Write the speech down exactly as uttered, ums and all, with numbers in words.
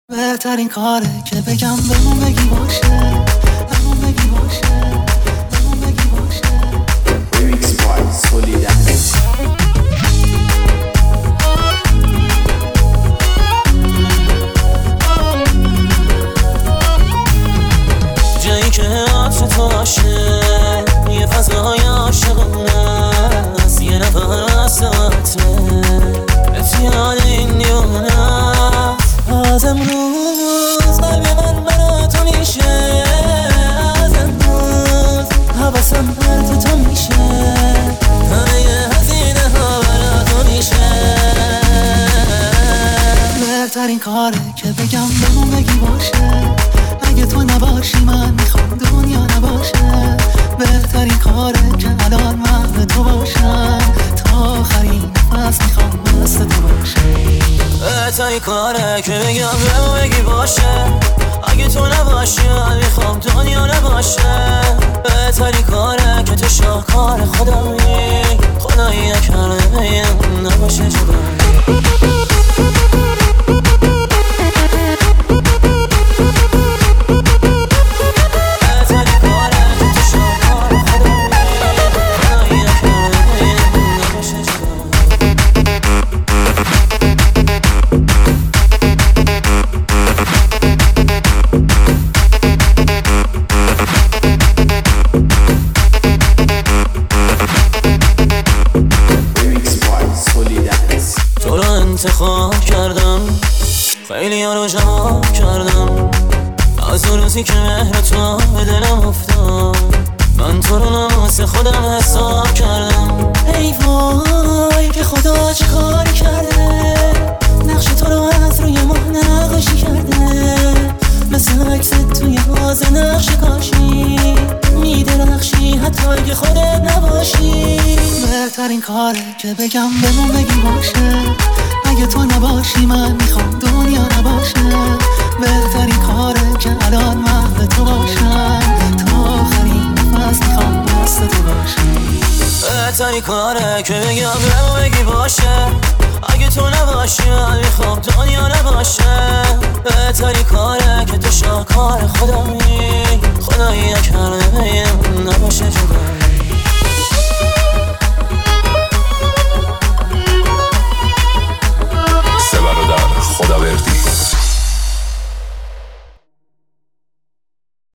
بهترین کاره که بگم بمون بگی باشه، بمون بگی باشه، بمون بگی باشه. Remix by Solidaris. جایی که عطر تو باشه، یه فضای عاشقانه است، یه نفر از عطره اتیاد این دیوانه است. از امروز قلب من برا تو میشه، از امروز حواسم پرت تو میشه، همه هزینه ها برا تو میشه. بهترین کاره که بگم بمون بگی باشه، اگه تو نباشی من میخوام دنیا نباشه. بهترین کاره که الان من به تو باشم، تا آخرین نفس میخوام دست تو باشه. بهترین کاره که بگم بمون بگی باشه، اگه تو نباشی من میخوام دنیا نباشه. بهترین کاره که تو شاهکار خدایی، خدایی نکرده بگم نباشه جدایی. انتخاب کردم، خیلی ها رو جواب کردم، از اون روزی که مهر تو به دلم افتاد، من تو رو ناموس خودم حساب کردم. ای وای که خدا چه کاری کرده، نقش تو رو از روی ما نقاشی کرده، مثل عکس توی حوض نقش کاشی میدرخشی حتی اگه خودت نباشی. بهترین کاره که بگم بمون بگی باشه، اگه تو نباشی من میخوام دنیا نباشه. بهترین کاره که الان من به تو باشم، تا آخرین نفس میخوام دست تو باشی. بهترین کاره که بگم بمون بگی باشه، اگه تو نباشی من میخوام دنیا نباشه. بهترین کاره که تو شاهکار خدایی، خدایی نکرده بگم نباشه.